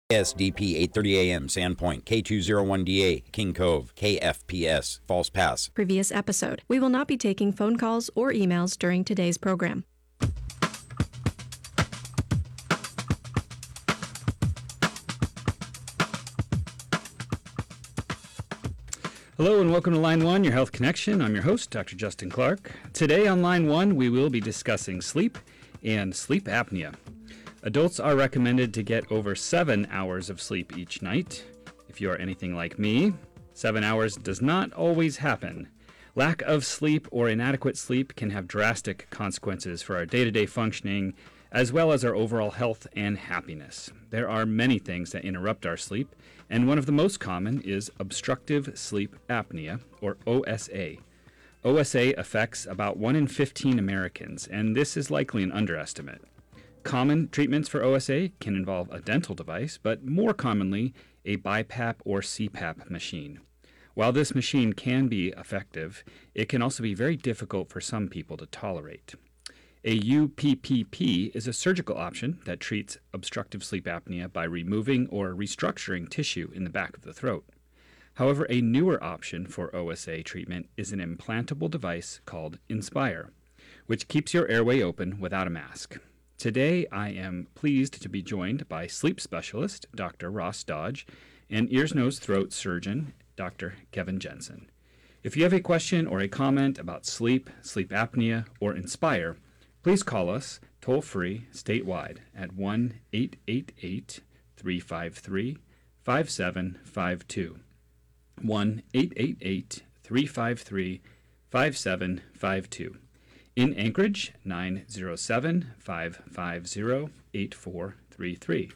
SDP 8:30 a.m. Sandpoint, K201DA, King Cove, KFPS, False Pass. Previous episode. We will not be taking phone calls or emails during today's program. Hello and welcome to Line 1, your health connection. I'm your host, Dr. Justin Clark. Today on Line 1, we will be discussing sleep and sleep apnea. Adults are recommended to get over 7 hours of sleep each night. If you are anything like me, 7 hours does not always happen. Lack of sleep or inadequate sleep can have drastic consequences for our day-to-day functioning, as well as our overall health and happiness. There are many things that interrupt our sleep, and one of the most common is obstructive sleep apnea, or OSA. OSA affects about 1 in 15 Americans, and this is likely an underestimate. Common treatments for OSA can involve a dental device, but more commonly, a BiPAP or CPAP machine. While this machine can be effective, it can also be very difficult for some people to tolerate. A UPPP is a surgical option that treats obstructive sleep apnea by removing or restructuring tissue in the back of the throat. However, a newer option for OSA treatment is an implantable device called Inspire, which keeps your airway open without a mask. Today, I am pleased to be joined by sleep specialist Dr. Ross Dodge and ears, nose, throat surgeon Dr. Kevin Jensen. If you have a question or a comment about sleep, sleep apnea, or Inspire, please call us toll-free statewide at 1-888-353-5752. 1-888-353-5752. In Anchorage, 907-550-8433,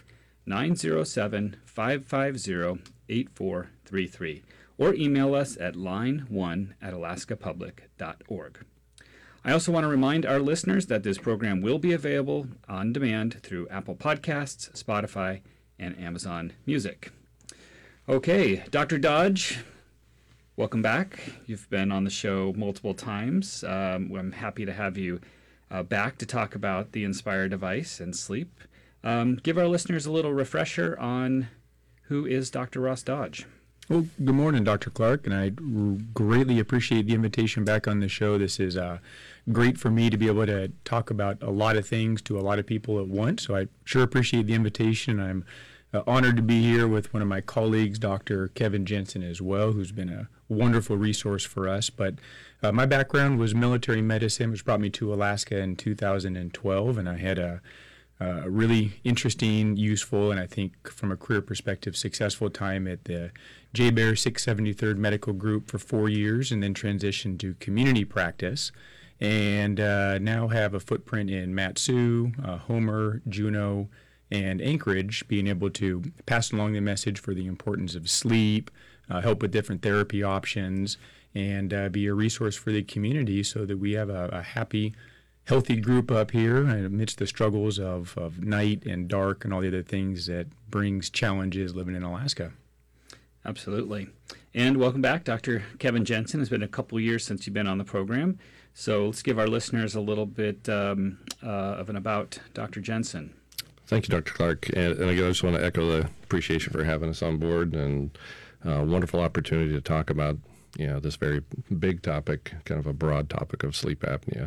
907-550-8433, or email us at line1@alaskapublic.org. I also want to remind our listeners that this program will be available on demand through Apple Podcasts, Spotify, and Amazon Music. Okay, Dr. Dodge, welcome back. You've been on the show multiple times. I'm happy to have you back to talk about the Inspire device and sleep. Give our listeners a little refresher on who is Dr. Ross Dodge. Well, good morning, Dr. Clark, and I greatly appreciate the invitation back on the show. This is great for me to be able to talk about a lot of things to a lot of people at once, so I sure appreciate the invitation. I'm honored to be here with one of my colleagues, Dr. Kevin Jensen, as well, who's been a wonderful resource for us. But my background was military medicine, which brought me to Alaska in 2012, and I had a really interesting, useful, and I think from a career perspective, successful time at the JBER 673rd Medical Group for 4 years, and then transitioned to community practice, and now have a footprint in Mat-Su, Homer, Juneau, and Anchorage, being able to pass along the message for the importance of sleep, help with different therapy options, and be a resource for the community so that we have a happy, healthy group up here amidst the struggles of night and dark and all the other things that brings challenges living in Alaska. Absolutely. And welcome back, Dr. Kevin Jensen. It's been a couple years since you've been on the program, so let's give our listeners a little bit of an about Dr. Jensen. Thank you, Dr. Clark. And again, I just want to echo the appreciation for having us on board, and wonderful opportunity to talk about this very big topic, kind of a broad topic of sleep apnea.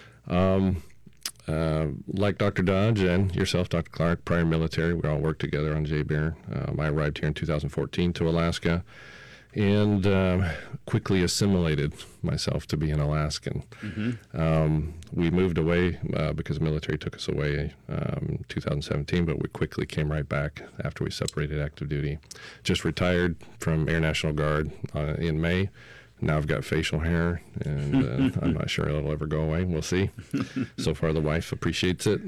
Like Dr. Dodge and yourself, Dr. Clark, prior military, we all worked together on JBER. I arrived here in 2014 to Alaska and quickly assimilated myself to be an Alaskan. Mm-hmm. We moved away because the military took us away in 2017, but we quickly came right back after we separated active duty. Just retired from Air National Guard in May. Now I've got facial hair, and I'm not sure it'll ever go away. We'll see. So far, the wife appreciates it.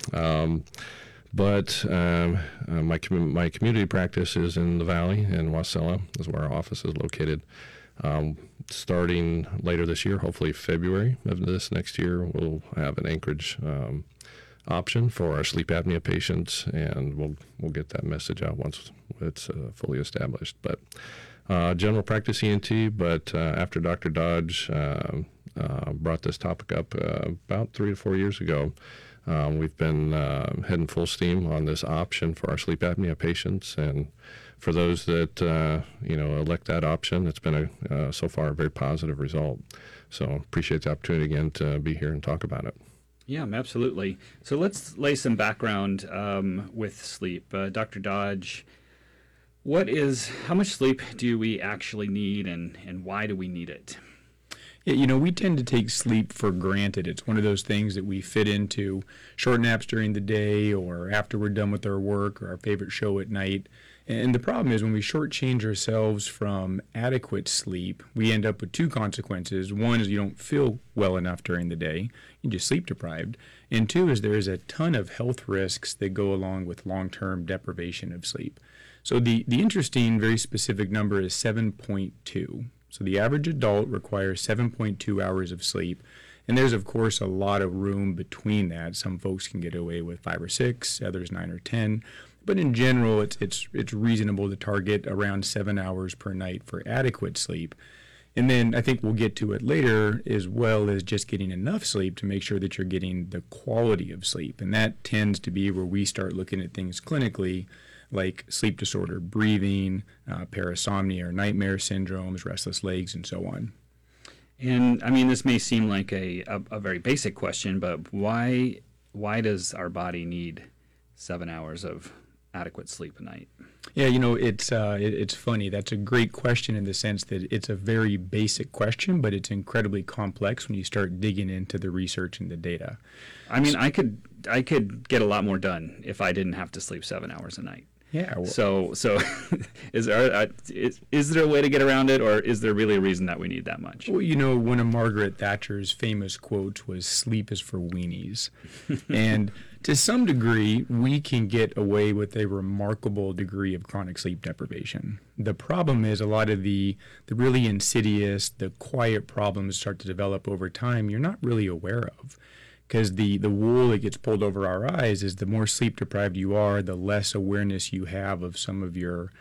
But my community practice is in the Valley, in Wasilla, is where our office is located. Starting later this year, hopefully February of this next year, we'll have an Anchorage option for our sleep apnea patients, and we'll get that message out once it's fully established. But general practice ENT, but after Dr. Dodge brought this topic up about 3 to 4 years ago, We've been heading full steam on this option for our sleep apnea patients, and for those that elect that option, it's been so far a very positive result. So appreciate the opportunity again to be here and talk about it. Yeah, absolutely. So let's lay some background with sleep. Dr. Dodge, how much sleep do we actually need, and why do we need it? Yeah, we tend to take sleep for granted. It's one of those things that we fit into short naps during the day or after we're done with our work or our favorite show at night. And the problem is when we shortchange ourselves from adequate sleep, we end up with two consequences. One is you don't feel well enough during the day. You're just sleep deprived. And two is there is a ton of health risks that go along with long-term deprivation of sleep. So the interesting, very specific number is 7.2. So the average adult requires 7.2 hours of sleep. And there's, of course, a lot of room between that. Some folks can get away with 5 or 6, others 9 or 10. But in general, it's reasonable to target around 7 hours per night for adequate sleep. And then I think we'll get to it later, as well as just getting enough sleep to make sure that you're getting the quality of sleep. And that tends to be where we start looking at things clinically, like sleep disorder, breathing, parasomnia or nightmare syndromes, restless legs, and so on. And I mean, this may seem like a very basic question, but why does our body need 7 hours of adequate sleep a night? Yeah, it's funny. That's a great question in the sense that it's a very basic question, but it's incredibly complex when you start digging into the research and the data. I mean, I could get a lot more done if I didn't have to sleep 7 hours a night. Yeah. Well, So is there a way to get around it, or is there really a reason that we need that much? well, one of Margaret Thatcher's famous quotes was "Sleep is for weenies," and to some degree, we can get away with a remarkable degree of chronic sleep deprivation. The problem is a lot of the really insidious, the quiet problems start to develop over time you're not really aware of. Because the wool that gets pulled over our eyes is the more sleep deprived you are, the less awareness you have of some of your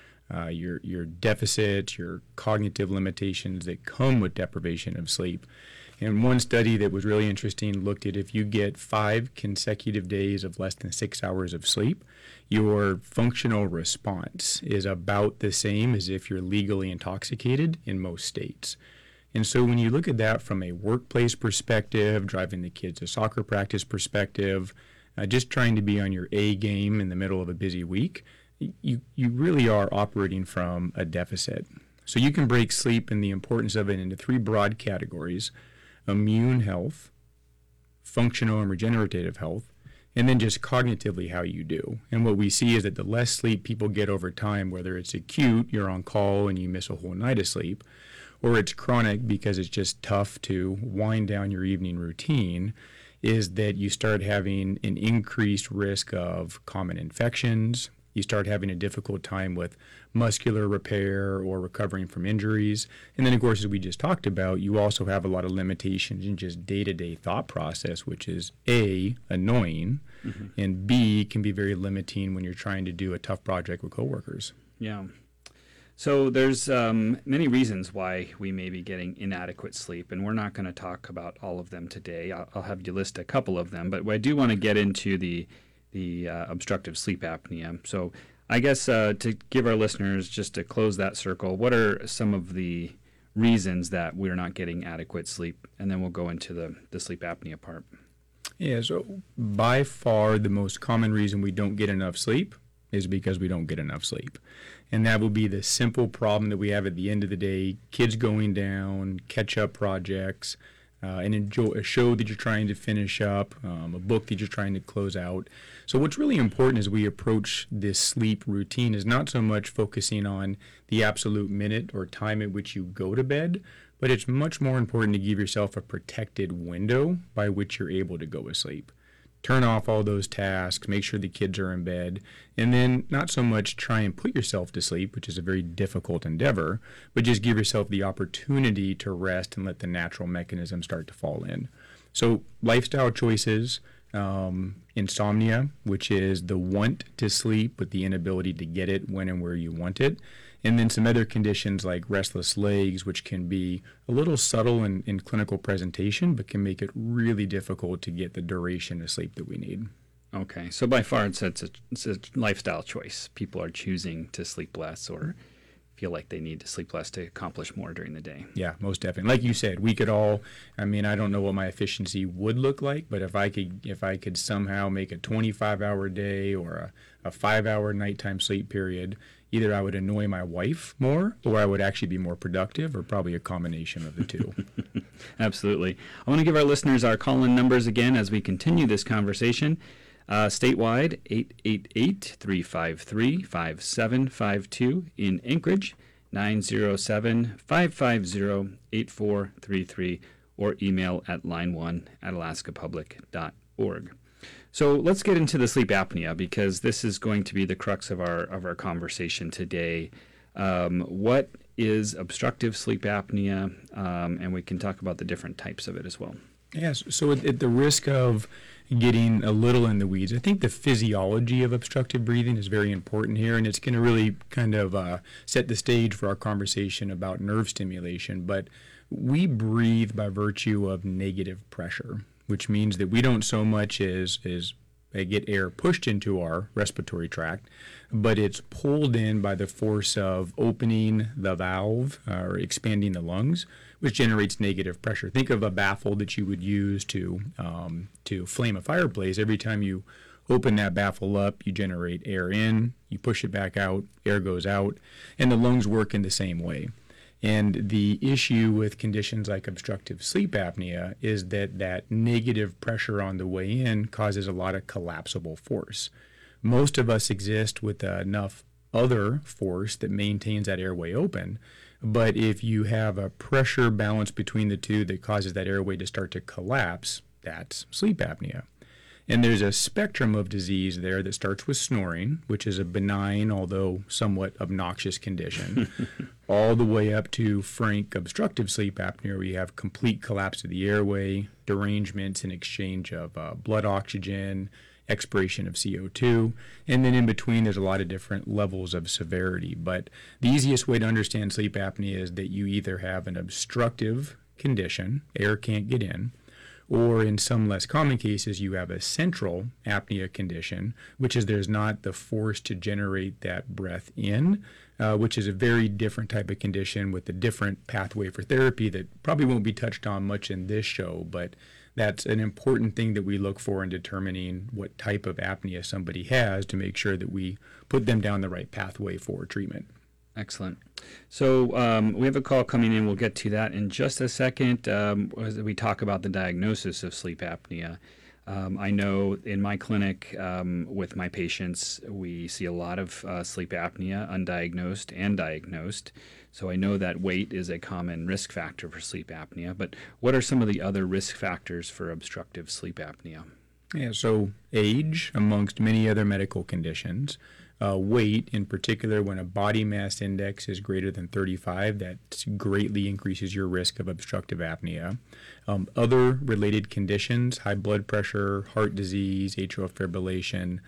deficits, your cognitive limitations that come with deprivation of sleep. And one study that was really interesting looked at if you get 5 consecutive days of less than 6 hours of sleep, your functional response is about the same as if you're legally intoxicated in most states. And so when you look at that from a workplace perspective, driving the kids to soccer practice perspective, just trying to be on your A game in the middle of a busy week, you really are operating from a deficit. So you can break sleep and the importance of it into 3 broad categories: immune health, functional and regenerative health, and then just cognitively how you do. And what we see is that the less sleep people get over time, whether it's acute, you're on call and you miss a whole night of sleep, or it's chronic because it's just tough to wind down your evening routine, is that you start having an increased risk of common infections. You start having a difficult time with muscular repair or recovering from injuries. And then, of course, as we just talked about, you also have a lot of limitations in just day-to-day thought process, which is A, annoying, and B, can be very limiting when you're trying to do a tough project with coworkers. Yeah. So there's many reasons why we may be getting inadequate sleep, and we're not going to talk about all of them today. I'll have you list a couple of them, but I do want to get into the obstructive sleep apnea. So I guess to give our listeners, just to close that circle, what are some of the reasons that we're not getting adequate sleep? And then we'll go into the sleep apnea part. Yeah, so by far the most common reason we don't get enough sleep is because we don't get enough sleep. And that will be the simple problem that we have at the end of the day: kids going down, catch-up projects, a show that you're trying to finish up, a book that you're trying to close out. So what's really important as we approach this sleep routine is not so much focusing on the absolute minute or time at which you go to bed, but it's much more important to give yourself a protected window by which you're able to go to sleep. Turn off all those tasks, make sure the kids are in bed, and then not so much try and put yourself to sleep, which is a very difficult endeavor, but just give yourself the opportunity to rest and let the natural mechanism start to fall in. So lifestyle choices, insomnia, which is the want to sleep but the inability to get it when and where you want it. And then some other conditions like restless legs, which can be a little subtle in clinical presentation, but can make it really difficult to get the duration of sleep that we need. Okay, so by far it's a lifestyle choice. People are choosing to sleep less or feel like they need to sleep less to accomplish more during the day. Yeah, most definitely. Like you said, we could all, I don't know what my efficiency would look like, but if I could somehow make a 25-hour day or a 5-hour nighttime sleep period, either I would annoy my wife more or I would actually be more productive, or probably a combination of the two. Absolutely. I want to give our listeners our call-in numbers again as we continue this conversation. Statewide, 888-353-5752. In Anchorage, 907-550-8433, or email at line1@alaskapublic.org. So let's get into the sleep apnea, because this is going to be the crux of our conversation today. What is obstructive sleep apnea? And we can talk about the different types of it as well. Yes. So at the risk of getting a little in the weeds, I think the physiology of obstructive breathing is very important here, and it's going to really kind of set the stage for our conversation about nerve stimulation. But we breathe by virtue of negative pressure, which means that we don't so much as get air pushed into our respiratory tract, but it's pulled in by the force of opening the valve or expanding the lungs, which generates negative pressure. Think of a baffle that you would use to flame a fireplace. Every time you open that baffle up, you generate air in, you push it back out, air goes out, and the lungs work in the same way. And the issue with conditions like obstructive sleep apnea is that negative pressure on the way in causes a lot of collapsible force. Most of us exist with enough other force that maintains that airway open, but if you have a pressure balance between the two that causes that airway to start to collapse, that's sleep apnea. And there's a spectrum of disease there that starts with snoring, which is a benign, although somewhat obnoxious condition, all the way up to frank obstructive sleep apnea, where you have complete collapse of the airway, derangements in exchange of blood oxygen, expiration of CO2, and then in between there's a lot of different levels of severity. But the easiest way to understand sleep apnea is that you either have an obstructive condition, air can't get in, or in some less common cases, you have a central apnea condition, which is there's not the force to generate that breath in, which is a very different type of condition with a different pathway for therapy that probably won't be touched on much in this show, but that's an important thing that we look for in determining what type of apnea somebody has to make sure that we put them down the right pathway for treatment. Excellent. So we have a call coming in. We'll get to that in just a second as we talk about the diagnosis of sleep apnea. I know in my clinic with my patients, we see a lot of sleep apnea, undiagnosed and diagnosed. So I know that weight is a common risk factor for sleep apnea. But what are some of the other risk factors for obstructive sleep apnea? Yeah, so age, amongst many other medical conditions. Weight, in particular, when a body mass index is greater than 35, that greatly increases your risk of obstructive apnea. Other related conditions, high blood pressure, heart disease, atrial fibrillation,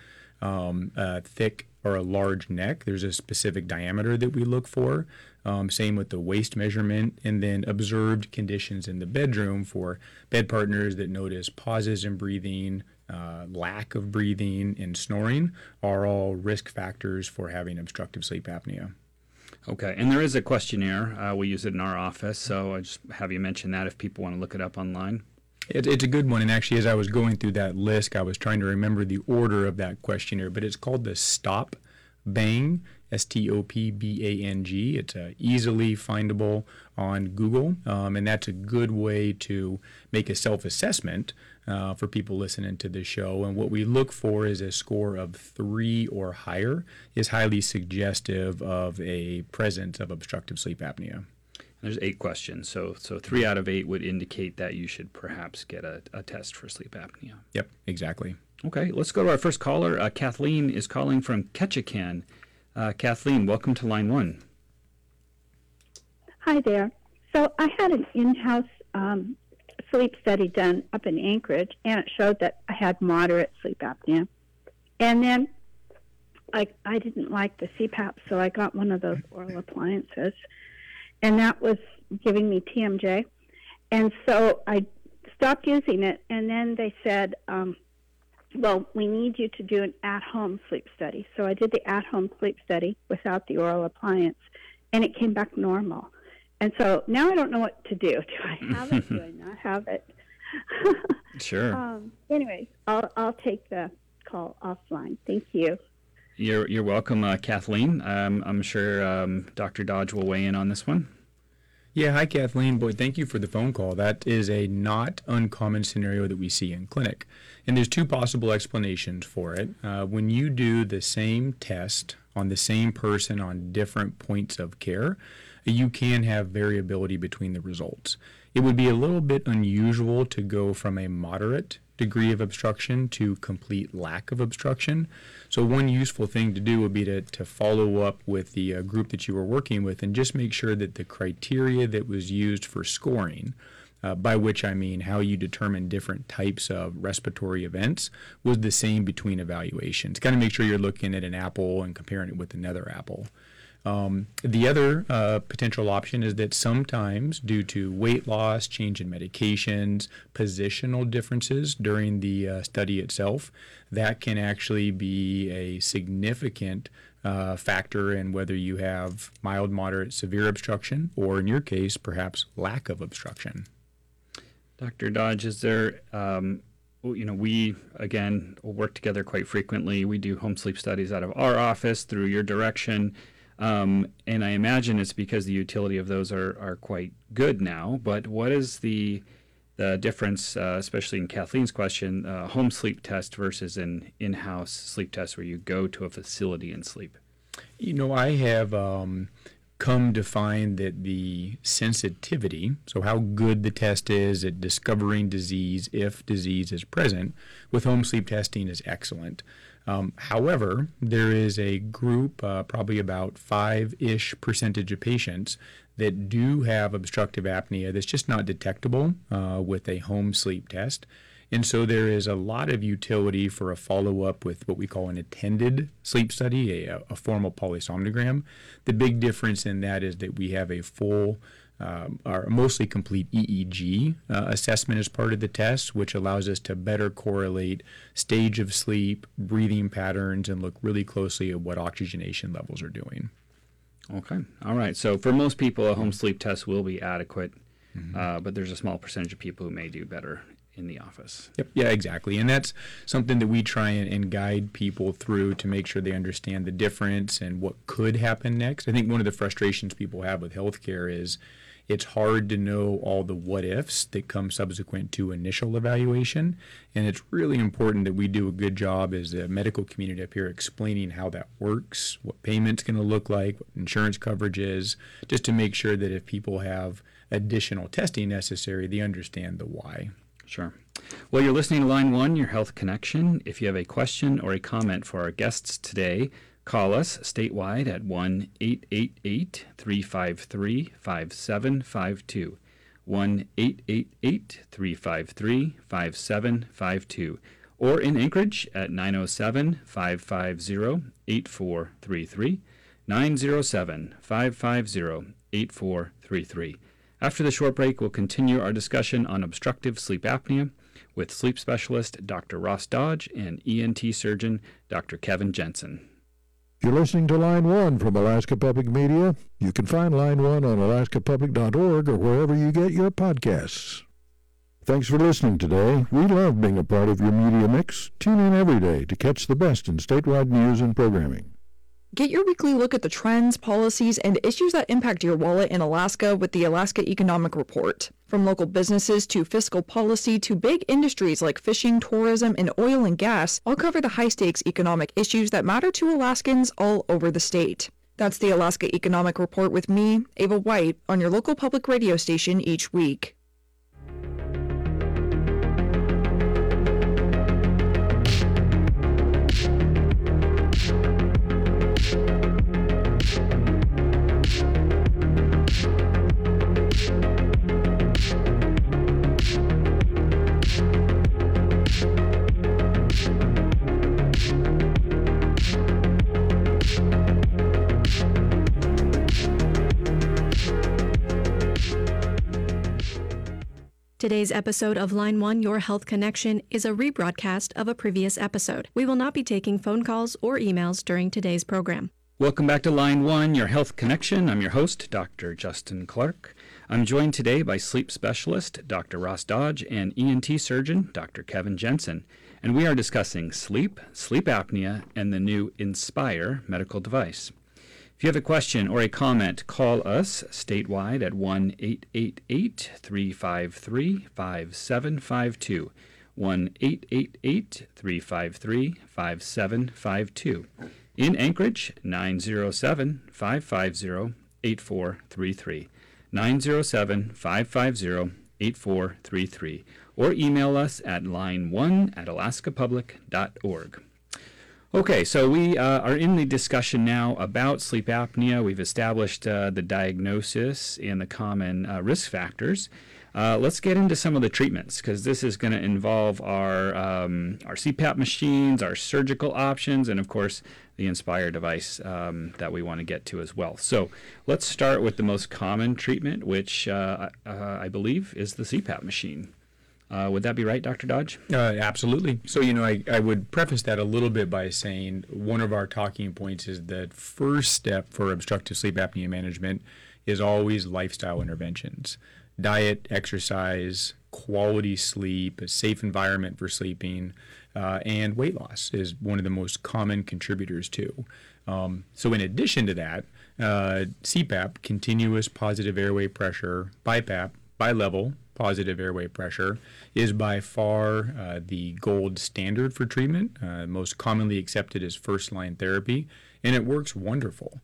thick or a large neck. There's a specific diameter that we look for. Same with the waist measurement, and then observed conditions in the bedroom for bed partners that notice pauses in breathing, lack of breathing, and snoring are all risk factors for having obstructive sleep apnea. Okay, and there is a questionnaire. We use it in our office, so I just have you mention that if people want to look it up online. It's a good one, and actually as I was going through that list, I was trying to remember the order of that questionnaire, but it's called the STOP Bang, STOPBANG. It's easily findable on Google, and that's a good way to make a self-assessment for people listening to the show. And what we look for is a score of 3 or higher is highly suggestive of a presence of obstructive sleep apnea. There's 8 questions, so 3 out of 8 would indicate that you should perhaps get a test for sleep apnea. Yep, exactly. Okay, let's go to our first caller. Kathleen is calling from Ketchikan. Kathleen, welcome to Line 1. Hi there. So I had an in-house sleep study done up in Anchorage, and it showed that I had moderate sleep apnea. And then I didn't like the CPAP, so I got one of those oral appliances, and that was giving me TMJ. And so I stopped using it, and then they said, well, we need you to do an at-home sleep study. So I did the at-home sleep study without the oral appliance, and it came back normal. And so now I don't know what to do. Do I have it? Do I not have it? Sure. Anyway, I'll take the call offline. Thank you. You're welcome, Kathleen. I'm sure Dr. Dodge will weigh in on this one. Yeah, hi Kathleen. Boy, thank you for the phone call. That is a not uncommon scenario that we see in clinic. And there's two possible explanations for it. When you do the same test on the same person on different points of care, you can have variability between the results. It would be a little bit unusual to go from a moderate degree of obstruction to complete lack of obstruction. So one useful thing to do would be to follow up with the group that you were working with and just make sure that the criteria that was used for scoring, by which I mean how you determine different types of respiratory events, was the same between evaluations. Kind of make sure you're looking at an apple and comparing it with another apple. The other potential option is that sometimes, due to weight loss, change in medications, positional differences during the study itself, that can actually be a significant factor in whether you have mild, moderate, severe obstruction, or in your case, perhaps lack of obstruction. Dr. Dodge, is there, we, again, work together quite frequently. We do home sleep studies out of our office through your direction. And I imagine it's because the utility of those are quite good now. But what is the difference, especially in Kathleen's question, home sleep test versus an in-house sleep test where you go to a facility and sleep? I have come to find that the sensitivity, so how good the test is at discovering disease if disease is present, with home sleep testing is excellent. However, there is a group, probably about 5-ish% of patients that do have obstructive apnea that's just not detectable with a home sleep test. And so there is a lot of utility for a follow-up with what we call an attended sleep study, a formal polysomnogram. The big difference in that is that we have a full our mostly complete EEG assessment as part of the test, which allows us to better correlate stage of sleep, breathing patterns, and look really closely at what oxygenation levels are doing. Okay. All right. So for most people, a home sleep test will be adequate, but there's a small percentage of people who may do better in the office. Yep. Yeah, exactly. And that's something that we try and guide people through to make sure they understand the difference and what could happen next. I think one of the frustrations people have with healthcare is it's hard to know all the what ifs that come subsequent to initial evaluation. And it's really important that we do a good job as a medical community up here explaining how that works, what payment's going to look like, what insurance coverage is, just to make sure that if people have additional testing necessary, they understand the why. Sure. Well, you're listening to Line 1, Your Health Connection. If you have a question or a comment for our guests today, call us statewide at 1-888-353-5752, 1-888-353-5752, or in Anchorage at 907-550-8433, 907-550-8433. After the short break, we'll continue our discussion on obstructive sleep apnea with sleep specialist Dr. Ross Dodge and ENT surgeon Dr. Kevin Jensen. You're listening to Line 1 from Alaska Public Media. You can find Line 1 on alaskapublic.org or wherever you get your podcasts. Thanks for listening today. We love being a part of your media mix. Tune in every day to catch the best in statewide news and programming. Get your weekly look at the trends, policies, and issues that impact your wallet in Alaska with the Alaska Economic Report. From local businesses to fiscal policy to big industries like fishing, tourism, and oil and gas, I'll cover the high-stakes economic issues that matter to Alaskans all over the state. That's the Alaska Economic Report with me, Ava White, on your local public radio station each week. Today's episode of Line 1, Your Health Connection, is a rebroadcast of a previous episode. We will not be taking phone calls or emails during today's program. Welcome back to Line 1, Your Health Connection. I'm your host, Dr. Justin Clark. I'm joined today by sleep specialist Dr. Ross Dodge and ENT surgeon Dr. Kevin Jensen, and we are discussing sleep, sleep apnea, and the new Inspire medical device. If you have a question or a comment, call us statewide at 1-888-353-5752, 1-888-353-5752. In Anchorage, 907-550-8433, 907-550-8433, or email us at line1@alaskapublic.org. Okay, so we are in the discussion now about sleep apnea. We've established the diagnosis and the common risk factors. Let's get into some of the treatments, because this is going to involve our CPAP machines, our surgical options, and of course the Inspire device that we want to get to as well. So let's start with the most common treatment, which I believe is the CPAP machine. Would that be right, Dr. Dodge? Absolutely. So, I would preface that a little bit by saying one of our talking points is that first step for obstructive sleep apnea management is always lifestyle interventions. Diet, exercise, quality sleep, a safe environment for sleeping, and weight loss is one of the most common contributors too. So in addition to that, CPAP, continuous positive airway pressure, BiPAP, bilevel positive airway pressure, is by far the gold standard for treatment. Most commonly accepted as first-line therapy, and it works wonderful.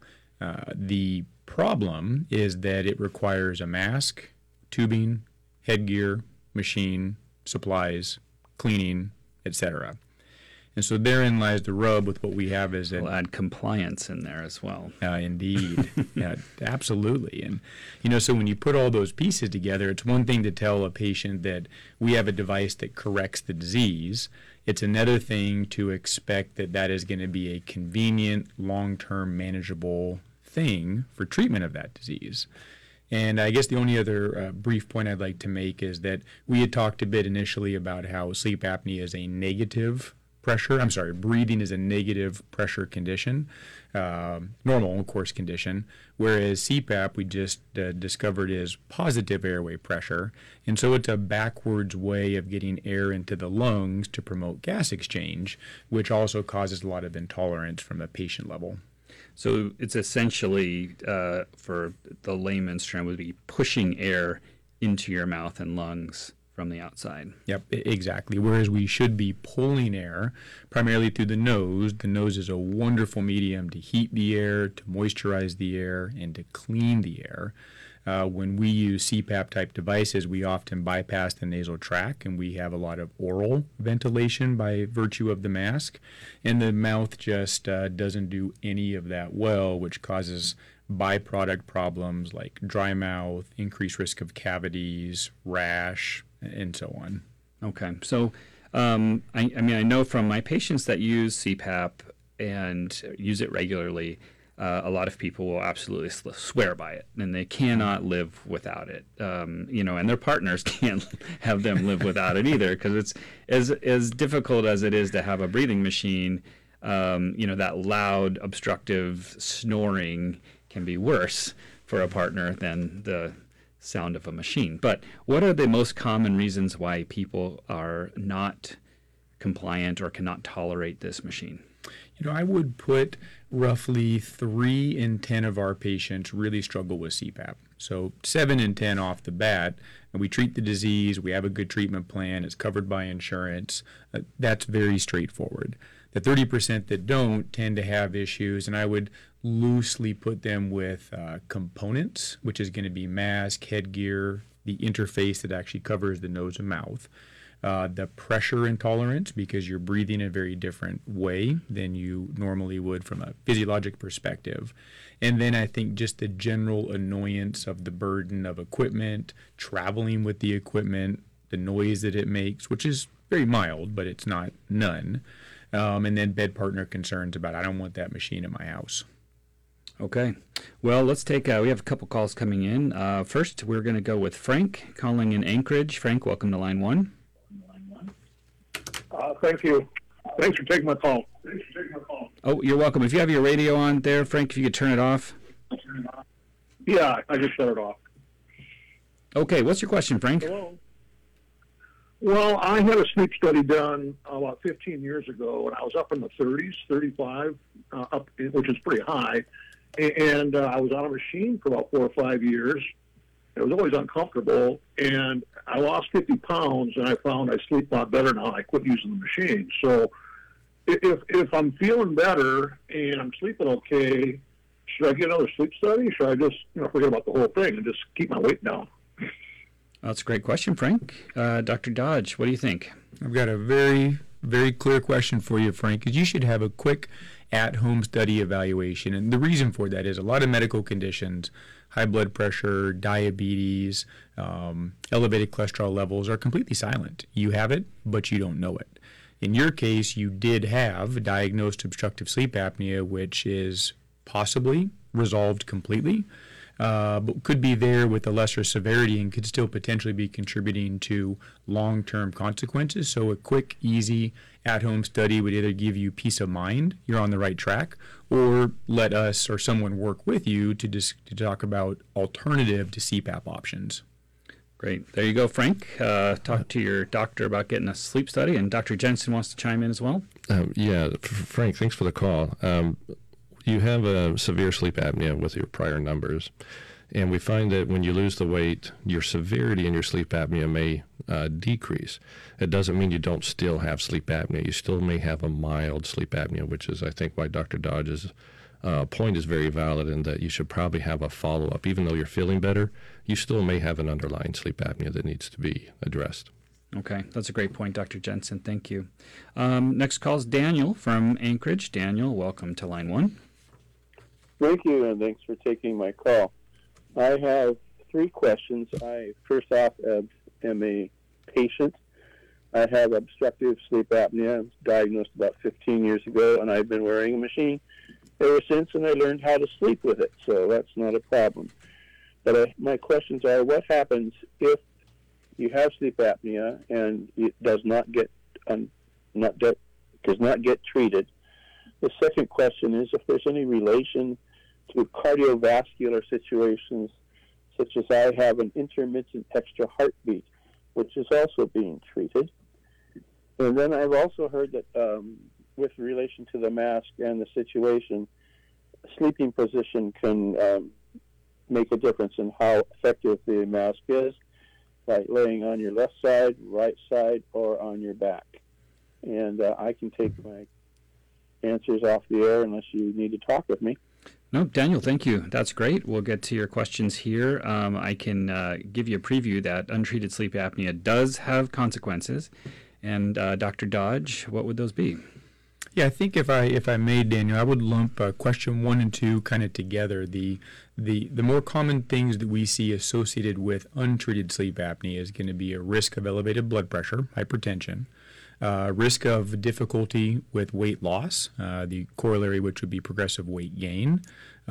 The problem is that it requires a mask, tubing, headgear, machine, supplies, cleaning, etc. And so therein lies the rub with what we have is We'll add compliance in there as well. Indeed. Yeah, absolutely. And, so when you put all those pieces together, it's one thing to tell a patient that we have a device that corrects the disease. It's another thing to expect that that is going to be a convenient, long-term, manageable thing for treatment of that disease. And I guess the only other brief point I'd like to make is that we had talked a bit initially about how sleep apnea is a negative breathing is a negative pressure condition, normal, of course, condition, whereas CPAP we just discovered is positive airway pressure, and so it's a backwards way of getting air into the lungs to promote gas exchange, which also causes a lot of intolerance from a patient level. So it's essentially, for the layman's term, would be pushing air into your mouth and lungs from the outside. Yep, exactly. Whereas we should be pulling air primarily through the nose. The nose is a wonderful medium to heat the air, to moisturize the air, and to clean the air. When we use CPAP type devices, we often bypass the nasal tract, and we have a lot of oral ventilation by virtue of the mask. And the mouth just doesn't do any of that well, which causes byproduct problems like dry mouth, increased risk of cavities, rash, and so on. Okay. So, I know from my patients that use CPAP and use it regularly, a lot of people will absolutely swear by it, and they cannot live without it. And their partners can't have them live without it either, because it's as difficult as it is to have a breathing machine. That loud, obstructive snoring can be worse for a partner than the sound of a machine. But what are the most common reasons why people are not compliant or cannot tolerate this machine? I would put roughly 3 in 10 of our patients really struggle with CPAP. So 7 in 10 off the bat, and we treat the disease, we have a good treatment plan, it's covered by insurance. That's very straightforward. The 30% that don't tend to have issues, and I would loosely put them with components, which is going to be mask, headgear, the interface that actually covers the nose and mouth. The pressure intolerance, because you're breathing a very different way than you normally would from a physiologic perspective. And then I think just the general annoyance of the burden of equipment, traveling with the equipment, the noise that it makes, which is very mild, but it's not none. And then bed partner concerns about, I don't want that machine in my house. Okay. Well, let's take, we have a couple calls coming in. First, we're going to go with Frank calling in Anchorage. Frank, welcome to line one. Thank you. Thanks for taking my call. Oh, you're welcome. If you have your radio on there, Frank, if you could turn it off. Yeah, I just shut it off. Okay, what's your question, Frank? Hello. Well, I had a sleep study done about 15 years ago, and I was up in the 30s, 35, which is pretty high. And I was on a machine for about 4 or 5 years. It was always uncomfortable, and I lost 50 pounds, and I found I sleep a lot better now. I quit using the machine. So if I'm feeling better and I'm sleeping okay, should I get another sleep study? Or should I just forget about the whole thing and just keep my weight down? That's a great question, Frank. Dr. Dodge, what do you think? I've got a very, very clear question for you, Frank, because you should have a quick at-home study evaluation. And the reason for that is a lot of medical conditions, high blood pressure, diabetes, elevated cholesterol levels are completely silent. You have it, but you don't know it. In your case, you did have diagnosed obstructive sleep apnea, which is possibly resolved completely, but could be there with a lesser severity and could still potentially be contributing to long-term consequences. So a quick, easy, at-home study would either give you peace of mind, you're on the right track, or let us or someone work with you to talk about alternative to CPAP options. Great. There you go, Frank. Talk to your doctor about getting a sleep study, and Dr. Jensen wants to chime in as well. Frank, thanks for the call. You have a severe sleep apnea with your prior numbers, and we find that when you lose the weight, your severity in your sleep apnea may decrease. It doesn't mean you don't still have sleep apnea. You still may have a mild sleep apnea, which is, I think, why Dr. Dodge's point is very valid in that you should probably have a follow-up. Even though you're feeling better, you still may have an underlying sleep apnea that needs to be addressed. Okay, that's a great point, Dr. Jensen. Thank you. Next call is Daniel from Anchorage. Daniel, welcome to line one. Thank you, and thanks for taking my call. I have 3 questions. I, first off, am a patient. I have obstructive sleep apnea. I was diagnosed about 15 years ago, and I've been wearing a machine ever since, and I learned how to sleep with it, so that's not a problem. But my questions are, what happens if you have sleep apnea and it does not get treated? The second question is if there's any relation to cardiovascular situations, such as I have an intermittent extra heartbeat, which is also being treated. And then I've also heard that with relation to the mask and the situation, sleeping position can make a difference in how effective the mask is, like laying on your left side, right side, or on your back. And I can take my answers off the air unless you need to talk with me. No, Daniel, thank you. That's great. We'll get to your questions here. I can give you a preview that untreated sleep apnea does have consequences. And Dr. Dodge, what would those be? Yeah, I think if I may, Daniel, I would lump question 1 and 2 kind of together. The more common things that we see associated with untreated sleep apnea is going to be a risk of elevated blood pressure, hypertension, risk of difficulty with weight loss, the corollary which would be progressive weight gain,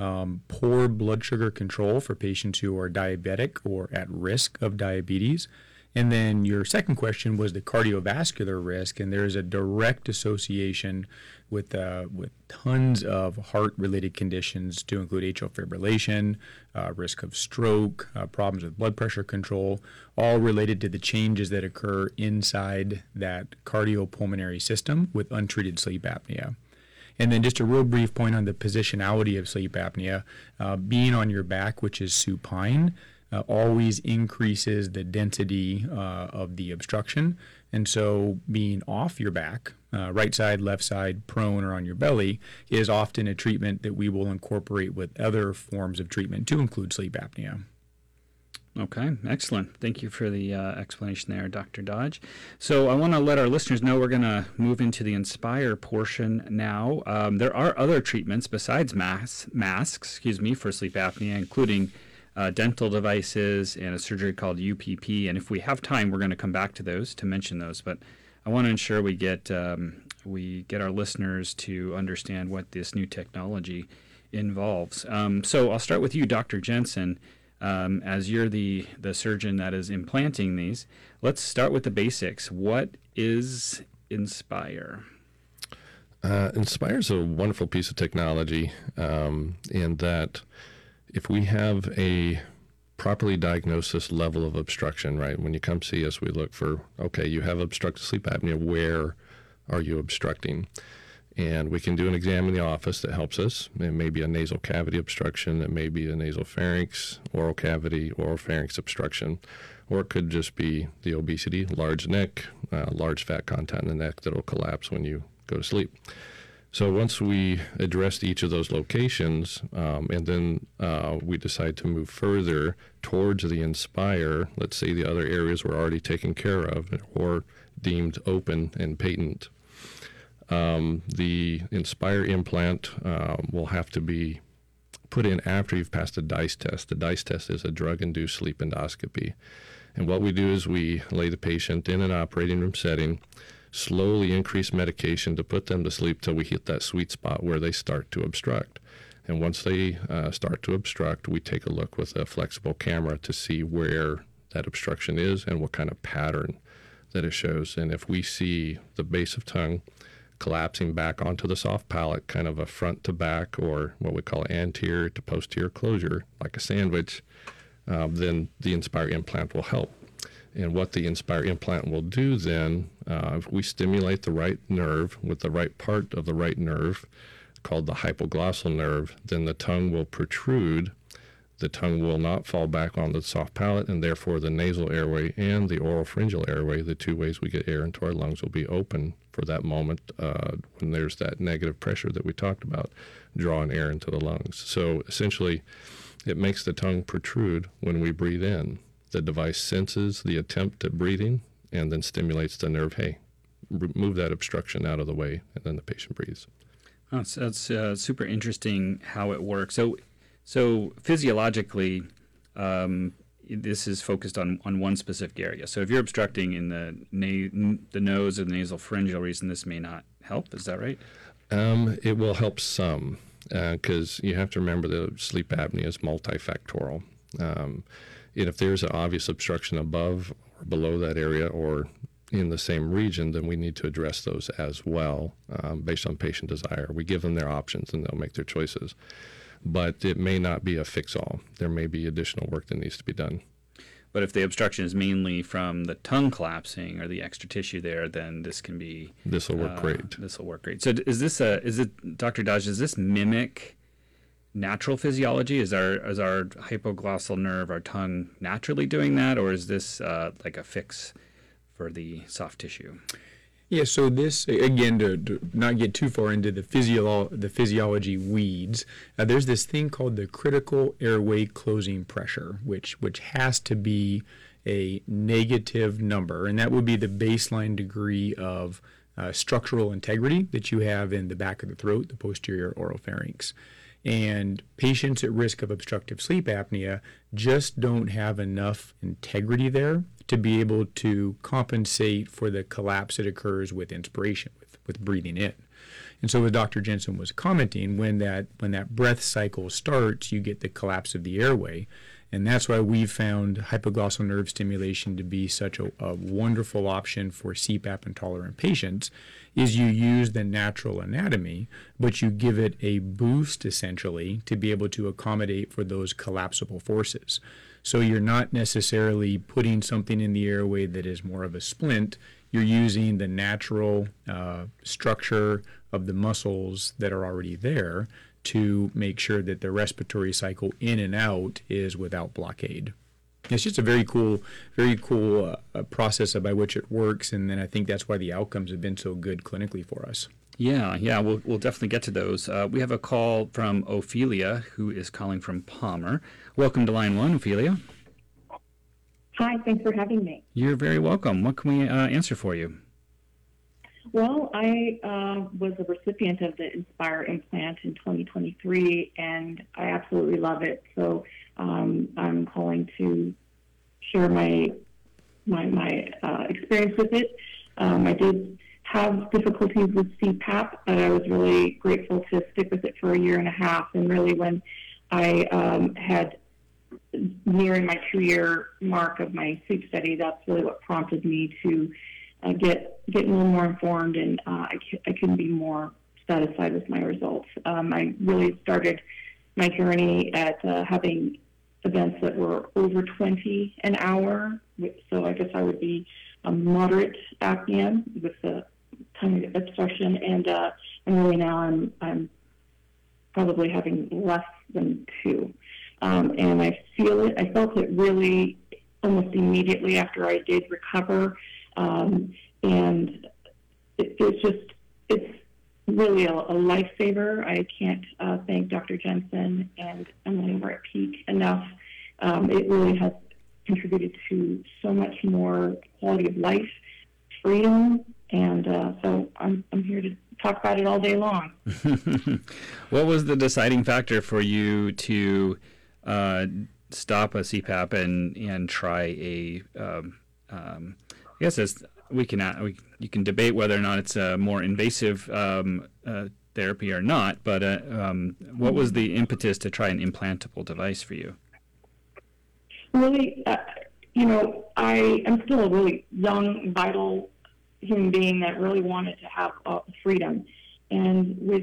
poor blood sugar control for patients who are diabetic or at risk of diabetes. And then your second question was the cardiovascular risk, and there's a direct association with tons of heart-related conditions to include atrial fibrillation, risk of stroke, problems with blood pressure control, all related to the changes that occur inside that cardiopulmonary system with untreated sleep apnea. And then just a real brief point on the positionality of sleep apnea, being on your back, which is supine, always increases the density of the obstruction. And so being off your back, right side, left side, prone, or on your belly, is often a treatment that we will incorporate with other forms of treatment to include sleep apnea. Okay, excellent. Thank you for the explanation there, Dr. Dodge. So I want to let our listeners know we're going to move into the Inspire portion now. There are other treatments besides masks, for sleep apnea, including dental devices and a surgery called UPP. And if we have time, we're going to come back to those to mention those. But I want to ensure we get our listeners to understand what this new technology involves. So I'll start with you, Dr. Jensen. As you're the surgeon that is implanting these, let's start with the basics. What is Inspire? Inspire is a wonderful piece of technology in that if we have a properly diagnosed this level of obstruction, right? When you come see us, we look for, okay, you have obstructive sleep apnea. Where are you obstructing? And we can do an exam in the office that helps us. It may be a nasal cavity obstruction. It may be a nasal pharynx, oral cavity, oral pharynx obstruction. Or it could just be the obesity, large neck, large fat content in the neck that will collapse when you go to sleep. So once we addressed each of those locations, and then we decide to move further towards the Inspire, let's say the other areas were already taken care of or deemed open and patent, the Inspire implant will have to be put in after you've passed a DICE test. The DICE test is a drug-induced sleep endoscopy. And what we do is we lay the patient in an operating room setting, slowly increase medication to put them to sleep till we hit that sweet spot where they start to obstruct. And once they start to obstruct, we take a look with a flexible camera to see where that obstruction is and what kind of pattern that it shows. And if we see the base of tongue collapsing back onto the soft palate, kind of a front to back or what we call anterior to posterior closure, like a sandwich, then the Inspire implant will help. And what the Inspire implant will do then, if we stimulate the right nerve with the right part of the right nerve, called the hypoglossal nerve, then the tongue will protrude. The tongue will not fall back on the soft palate, and therefore the nasal airway and the oral pharyngeal airway, the two ways we get air into our lungs, will be open for that moment when there's that negative pressure that we talked about, drawing air into the lungs. So essentially, it makes the tongue protrude when we breathe in. The device senses the attempt at breathing and then stimulates the nerve, hey, move that obstruction out of the way, and then the patient breathes. Oh, that's super interesting how it works. So physiologically, this is focused on one specific area. So if you're obstructing in the nose or the nasal pharyngeal region, this may not help. Is that right? It will help some because you have to remember that sleep apnea is multifactorial. And if there's an obvious obstruction above or below that area or in the same region, then we need to address those as well based on patient desire. We give them their options and they'll make their choices. But it may not be a fix-all. There may be additional work that needs to be done. But if the obstruction is mainly from the tongue collapsing or the extra tissue there, then this can be... This will work great. This will work great. So is it, Dr. Dodge, does this mimic natural physiology? Is our hypoglossal nerve, our tongue, naturally doing that? Or is this like a fix for the soft tissue? Yeah, so this, again, to not get too far into the physiology weeds, there's this thing called the critical airway closing pressure, which has to be a negative number, and that would be the baseline degree of structural integrity that you have in the back of the throat, the posterior oral pharynx. And patients at risk of obstructive sleep apnea just don't have enough integrity there to be able to compensate for the collapse that occurs with inspiration, with breathing in. And so as Dr. Jensen was commenting, when that breath cycle starts, you get the collapse of the airway. And that's why we've found hypoglossal nerve stimulation to be such a wonderful option for CPAP intolerant patients, is you use the natural anatomy, but you give it a boost essentially to be able to accommodate for those collapsible forces. So you're not necessarily putting something in the airway that is more of a splint. You're using the natural structure of the muscles that are already there to make sure that the respiratory cycle in and out is without blockade. It's just a very cool process by which it works, and then I think that's why the outcomes have been so good clinically for us. Yeah, we'll definitely get to those. We have a call from Ophelia, who is calling from Palmer. Welcome to Line 1, Ophelia. Hi, thanks for having me. You're very welcome. What can we answer for you? Well, I was a recipient of the Inspire implant in 2023, and I absolutely love it. So I'm calling to share my experience with it. I did have difficulties with CPAP, but I was really grateful to stick with it for a year and a half. And really, when I had nearing my 2-year mark of my sleep study, that's really what prompted me to get a little more informed, and I couldn't be more satisfied with my results. I really started my journey at having events that were over 20 an hour, so I guess I would be a moderate apnea with a tiny obstruction, and really now I'm probably having less than 2. And I felt it really almost immediately after I did recover. And it's really a lifesaver. I can't thank Dr. Jensen and Emily over at Peak enough. It really has contributed to so much more quality of life, freedom, and so I'm here to talk about it all day long. What was the deciding factor for you to stop a CPAP and try a? I guess you can debate whether or not it's a more invasive therapy or not. But what was the impetus to try an implantable device for you? Really, I am still a really young, vital human being that really wanted to have freedom, and with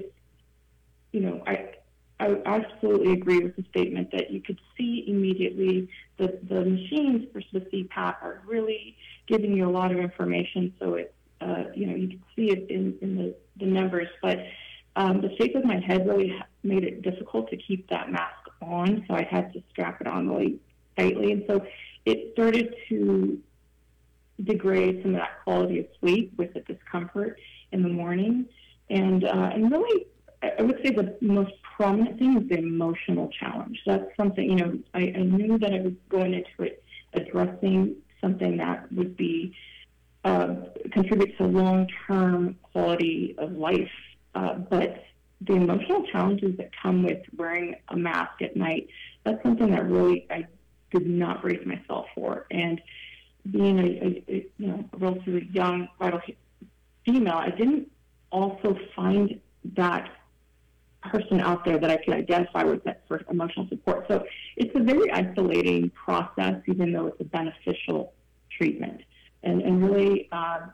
I absolutely agree with the statement that you could see immediately that the machines for the CPAP are really giving you a lot of information. So it's, you can see it in the numbers, but the shape of my head really made it difficult to keep that mask on. So I had to strap it on really tightly. And so it started to degrade some of that quality of sleep with the discomfort in the morning. And really, I would say the most prominent thing is the emotional challenge. That's something, I knew that I was going into it addressing something that would be contribute to long-term quality of life. But the emotional challenges that come with wearing a mask at night, that's something that really I did not brace myself for. And being a relatively young, vital female, I didn't also find that person out there that I could identify with that for emotional support. So it's a very isolating process, even though it's a beneficial treatment. And really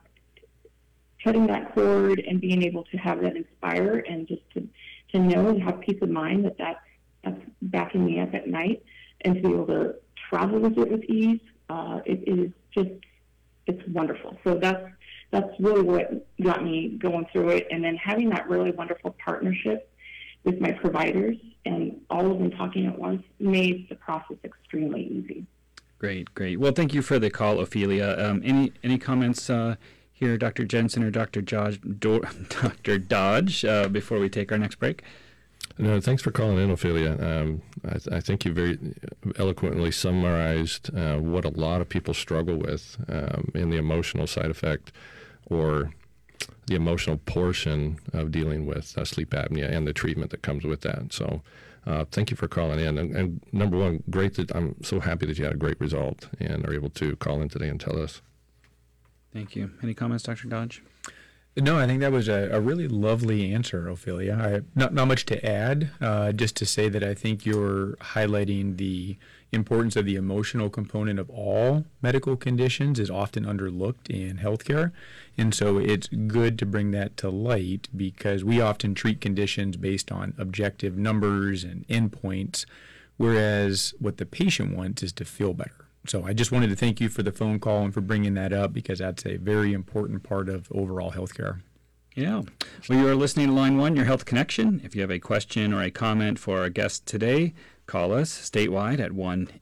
cutting that cord and being able to have that inspire and just to know and have peace of mind that that's backing me up at night, and to be able to travel with it with ease, it is just, it's wonderful. So that's really what got me going through it. And then having that really wonderful partnership with my providers and all of them talking at once made the process extremely easy. Great. Well, thank you for the call, Ophelia. Any comments here, Dr. Jensen or Dr. Dr. Dodge, before we take our next break? No, thanks for calling in, Ophelia. I think you very eloquently summarized what a lot of people struggle with in the emotional side effect, or the emotional portion of dealing with sleep apnea and the treatment that comes with that. So thank you for calling in. And number one, great that I'm so happy that you had a great result and are able to call in today and tell us. Thank you. Any comments, Dr. Dodge? No, I think that was a really lovely answer, Ophelia. Not much to add, just to say that I think you're highlighting the importance of the emotional component of all medical conditions is often underlooked in healthcare. And so it's good to bring that to light, because we often treat conditions based on objective numbers and endpoints, whereas what the patient wants is to feel better. So I just wanted to thank you for the phone call and for bringing that up, because that's a very important part of overall healthcare. Yeah. Well, you are listening to Line 1, Your Health Connection. If you have a question or a comment for our guest today, call us statewide at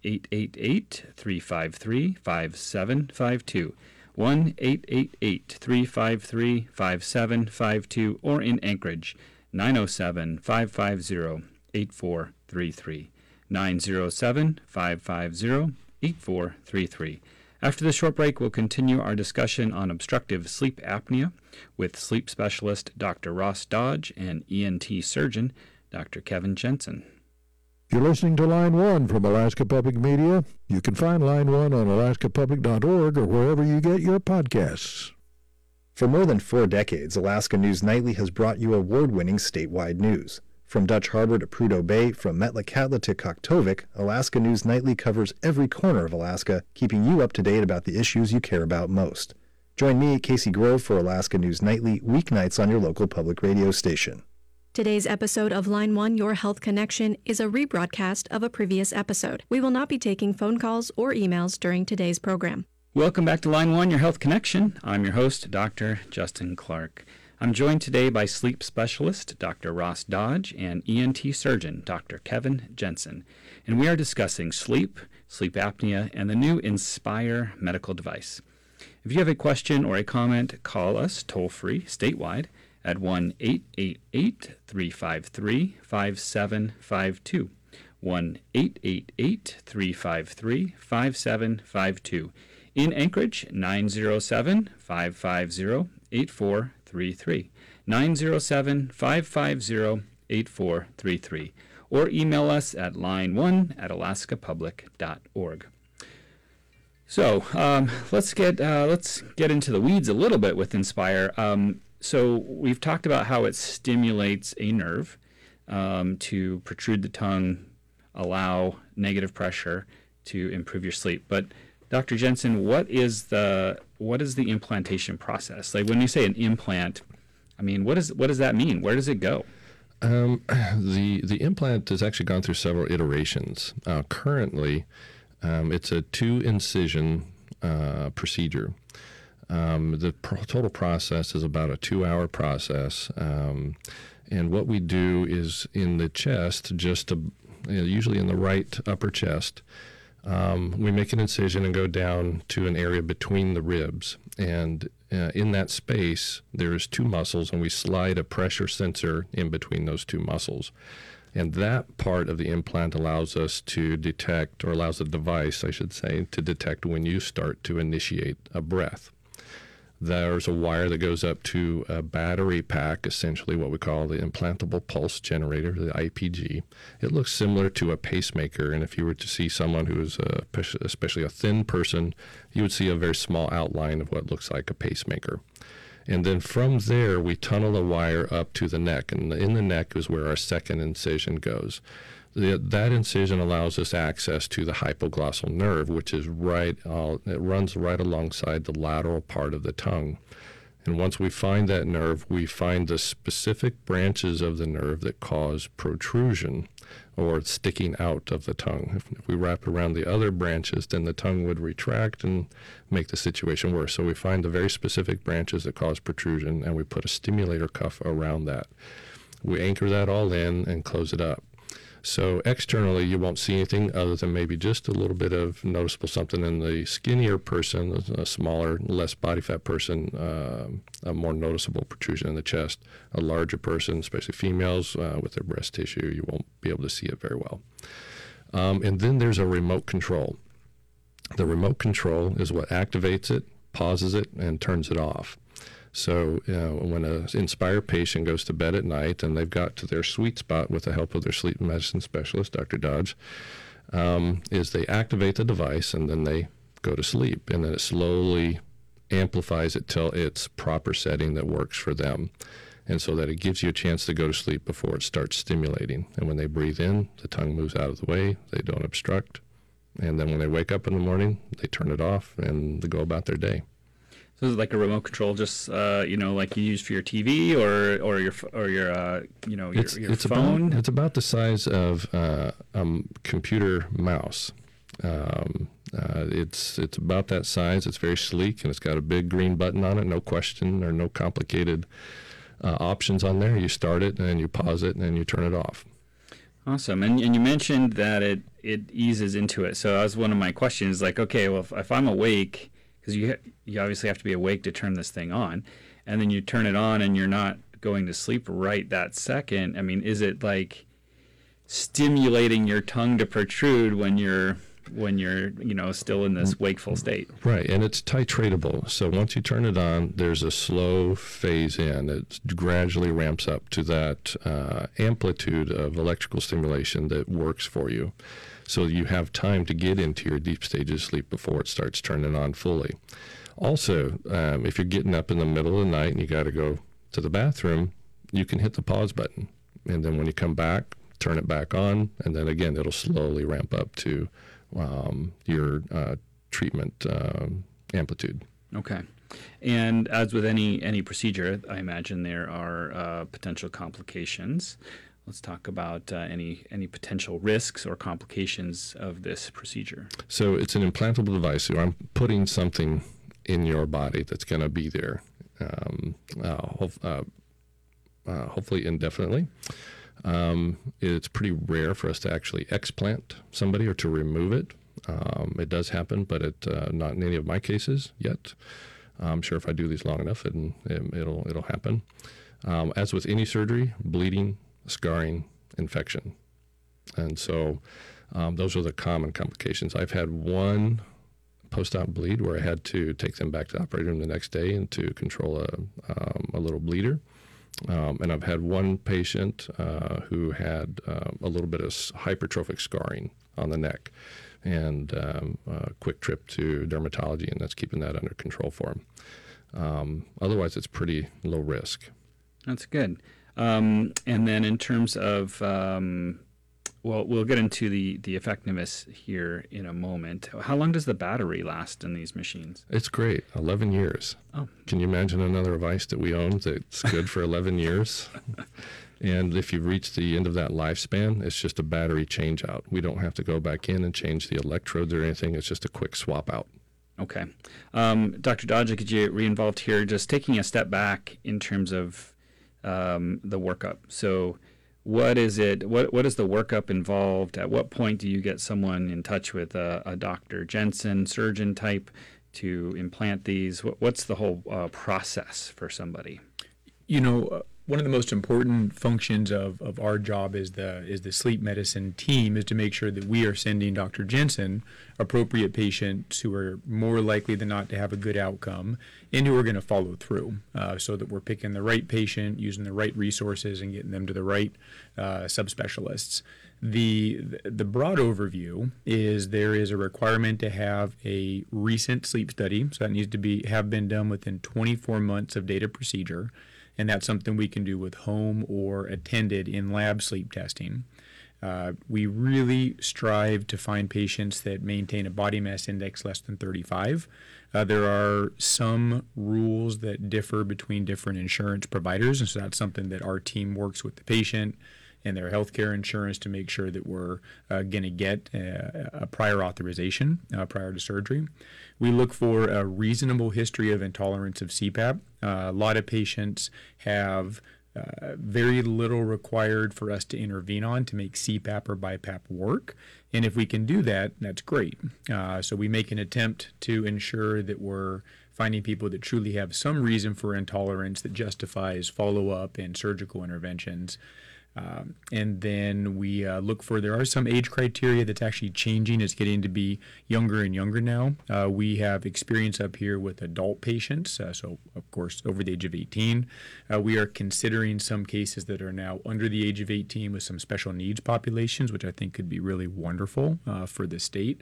1-888-353-5752, 1-888-353-5752, or in Anchorage, 907-550-8433, 907-550-8433. After the short break, we'll continue our discussion on obstructive sleep apnea with sleep specialist Dr. Ross Dodge and ENT surgeon Dr. Kevin Jensen. You're listening to Line 1 from Alaska Public Media. You can find Line 1 on alaskapublic.org or wherever you get your podcasts. For more than 4 decades, Alaska News Nightly has brought you award-winning statewide news. From Dutch Harbor to Prudhoe Bay, from Metlakatla to Koktovik, Alaska News Nightly covers every corner of Alaska, keeping you up to date about the issues you care about most. Join me, Casey Grove, for Alaska News Nightly, weeknights on your local public radio station. Today's episode of Line 1 Your Health Connection is a rebroadcast of a previous episode. We will not be taking phone calls or emails during today's program. Welcome back to Line 1, Your Health Connection. I'm your host, Dr. Justin Clark. I'm joined today by sleep specialist Dr. Ross Dodge and ENT surgeon Dr. Kevin Jensen, and we are discussing sleep, sleep apnea, and the new Inspire medical device. If you have a question or a comment, call us toll-free statewide at 1-888-353-5752, 1-888-353-5752. In Anchorage, 907-550-8433, 907-550-8433, or email us at line1@alaskapublic.org. So let's get into the weeds a little bit with Inspire. So we've talked about how it stimulates a nerve to protrude the tongue, allow negative pressure to improve your sleep. But Dr. Jensen, what is the implantation process? Like when you say an implant, I mean, what does that mean? Where does it go? The implant has actually gone through several iterations. Currently, it's a 2-incision procedure. The total process is about a 2-hour process, and what we do is in the chest, usually in the right upper chest. We make an incision and go down to an area between the ribs. And in that space, there's 2 muscles, and we slide a pressure sensor in between those 2 muscles. And that part of the implant allows us to detect, or allows the device, I should say, to detect when you start to initiate a breath. There's a wire that goes up to a battery pack, essentially what we call the implantable pulse generator, the IPG. It looks similar to a pacemaker, and if you were to see someone who is especially a thin person, you would see a very small outline of what looks like a pacemaker. And then from there, we tunnel the wire up to the neck, and in the neck is where our second incision goes. That incision allows us access to the hypoglossal nerve, which is it runs right alongside the lateral part of the tongue. And once we find that nerve, we find the specific branches of the nerve that cause protrusion or sticking out of the tongue. If we wrap around the other branches, then the tongue would retract and make the situation worse. So we find the very specific branches that cause protrusion, and we put a stimulator cuff around that. We anchor that all in and close it up. So externally, you won't see anything other than maybe just a little bit of noticeable something in the skinnier person, a smaller, less body fat person, a more noticeable protrusion in the chest. A larger person, especially females with their breast tissue, you won't be able to see it very well. And then there's a remote control. The remote control is what activates it, pauses it, and turns it off. So when an Inspire patient goes to bed at night and they've got to their sweet spot with the help of their sleep medicine specialist, Dr. Dodge, is they activate the device and then they go to sleep. And then it slowly amplifies it till its proper setting that works for them. And so that it gives you a chance to go to sleep before it starts stimulating. And when they breathe in, the tongue moves out of the way, they don't obstruct. And then when they wake up in the morning, they turn it off and they go about their day. So is it like a remote control, just like you use for your TV or your phone? It's about the size of a computer mouse. It's about that size. It's very sleek, and it's got a big green button on it. No question or no complicated options on there. You start it, and you pause it, and then you turn it off. Awesome. And you mentioned that it eases into it. So that was one of my questions. Like, okay, well, if I'm awake, because you obviously have to be awake to turn this thing on, and then you turn it on and you're not going to sleep right that second. I mean, is it like stimulating your tongue to protrude when you're when you're, still in this wakeful state. Right, and it's titratable. So once you turn it on, there's a slow phase in. It gradually ramps up to that amplitude of electrical stimulation that works for you. So you have time to get into your deep stages of sleep before it starts turning on fully. Also, if you're getting up in the middle of the night and you got to go to the bathroom, you can hit the pause button. And then when you come back, turn it back on, and then again, it'll slowly ramp up to your treatment amplitude. Okay. And as with any procedure, I imagine there are potential complications. Let's talk about any potential risks or complications of this procedure. So it's an implantable device. So I'm putting something in your body that's going to be there, hopefully indefinitely. It's pretty rare for us to actually explant somebody or to remove it. It does happen, but not in any of my cases yet. I'm sure if I do these long enough, it'll happen. As with any surgery, bleeding, scarring, infection. And so those are the common complications. I've had one post-op bleed where I had to take them back to the operating room the next day and to control a little bleeder. And I've had one patient who had a little bit of hypertrophic scarring on the neck, and a quick trip to dermatology, and that's keeping that under control for him. Otherwise, it's pretty low risk. That's good. And then in terms of, we'll get into the effectiveness here in a moment. How long does the battery last in these machines? It's great, 11 years. Oh. Can you imagine another device that we own that's good for 11 years? And if you've reached the end of that lifespan, it's just a battery change out. We don't have to go back in and change the electrodes or anything. It's just a quick swap out. Okay. Dr. Dodge, could you re-involved here, just taking a step back in terms of the workup. So what is it? What is the workup involved? At what point do you get someone in touch with a Dr. Jensen, surgeon type, to implant these? What's the whole process for somebody? One of the most important functions of our job as the sleep medicine team is to make sure that we are sending Dr. Jensen appropriate patients who are more likely than not to have a good outcome and who are going to follow through, so that we're picking the right patient, using the right resources, and getting them to the right subspecialists. The broad overview is there is a requirement to have a recent sleep study, so that needs to have been done within 24 months of date of procedure. And that's something we can do with home or attended in-lab sleep testing. We really strive to find patients that maintain a body mass index less than 35. There are some rules that differ between different insurance providers, and so that's something that our team works with the patient and their healthcare insurance to make sure that we're going to get a prior authorization prior to surgery. We look for a reasonable history of intolerance of CPAP. A lot of patients have very little required for us to intervene on to make CPAP or BiPAP work. And if we can do that, that's great. So we make an attempt to ensure that we're finding people that truly have some reason for intolerance that justifies follow-up and surgical interventions. And then we look for, there are some age criteria that's actually changing. It's getting to be younger and younger now. We have experience up here with adult patients, so of course over the age of 18. We are considering some cases that are now under the age of 18 with some special needs populations, which I think could be really wonderful for the state.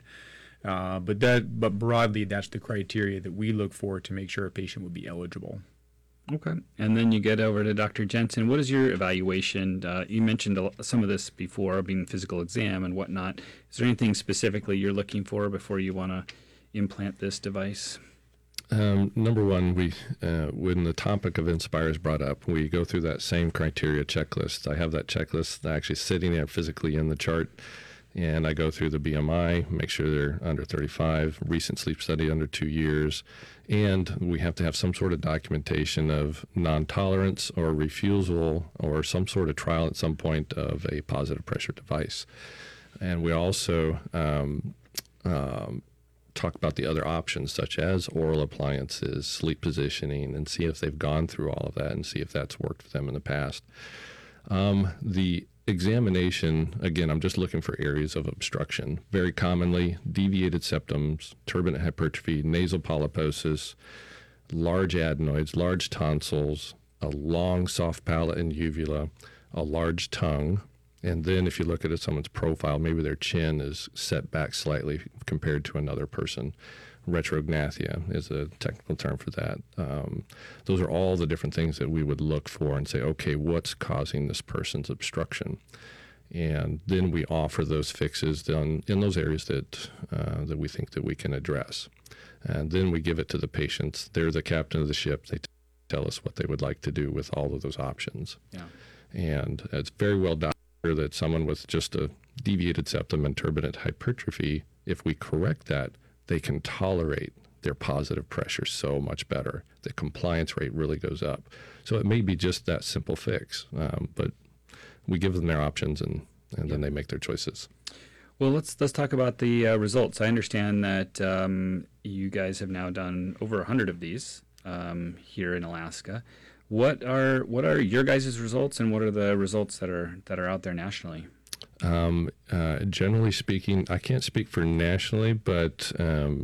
But broadly, that's the criteria that we look for to make sure a patient would be eligible. Okay. And then you get over to Dr. Jensen. What is your evaluation? You mentioned some of this before, being physical exam and whatnot. Is there anything specifically you're looking for before you want to implant this device? Number one, when the topic of Inspire is brought up, we go through that same criteria checklist. I have that checklist actually sitting there physically in the chart. And I go through the BMI, make sure they're under 35, recent sleep study under 2 years, and we have to have some sort of documentation of non-tolerance or refusal or some sort of trial at some point of a positive pressure device. And we also talk about the other options such as oral appliances, sleep positioning, and see if they've gone through all of that and see if that's worked for them in the past. The examination, again, I'm just looking for areas of obstruction. Very commonly, deviated septums, turbinate hypertrophy, nasal polyposis, large adenoids, large tonsils, a long soft palate and uvula, a large tongue, and then if you look at someone's profile, maybe their chin is set back slightly compared to another person. Retrognathia is a technical term for that. Those are all the different things that we would look for and say, okay, what's causing this person's obstruction? And then we offer those fixes in those areas that we think that we can address. And then we give it to the patients. They're the captain of the ship. They tell us what they would like to do with all of those options. Yeah. And it's very well documented that someone with just a deviated septum and turbinate hypertrophy, if we correct that, they can tolerate their positive pressure so much better. The compliance rate really goes up. So it may be just that simple fix, but we give them their options and then they make their choices. Well, let's talk about the results. I understand that you guys have now done over 100 of these here in Alaska. What are your guys' results, and what are the results that are out there nationally? Generally speaking, I can't speak for nationally, but I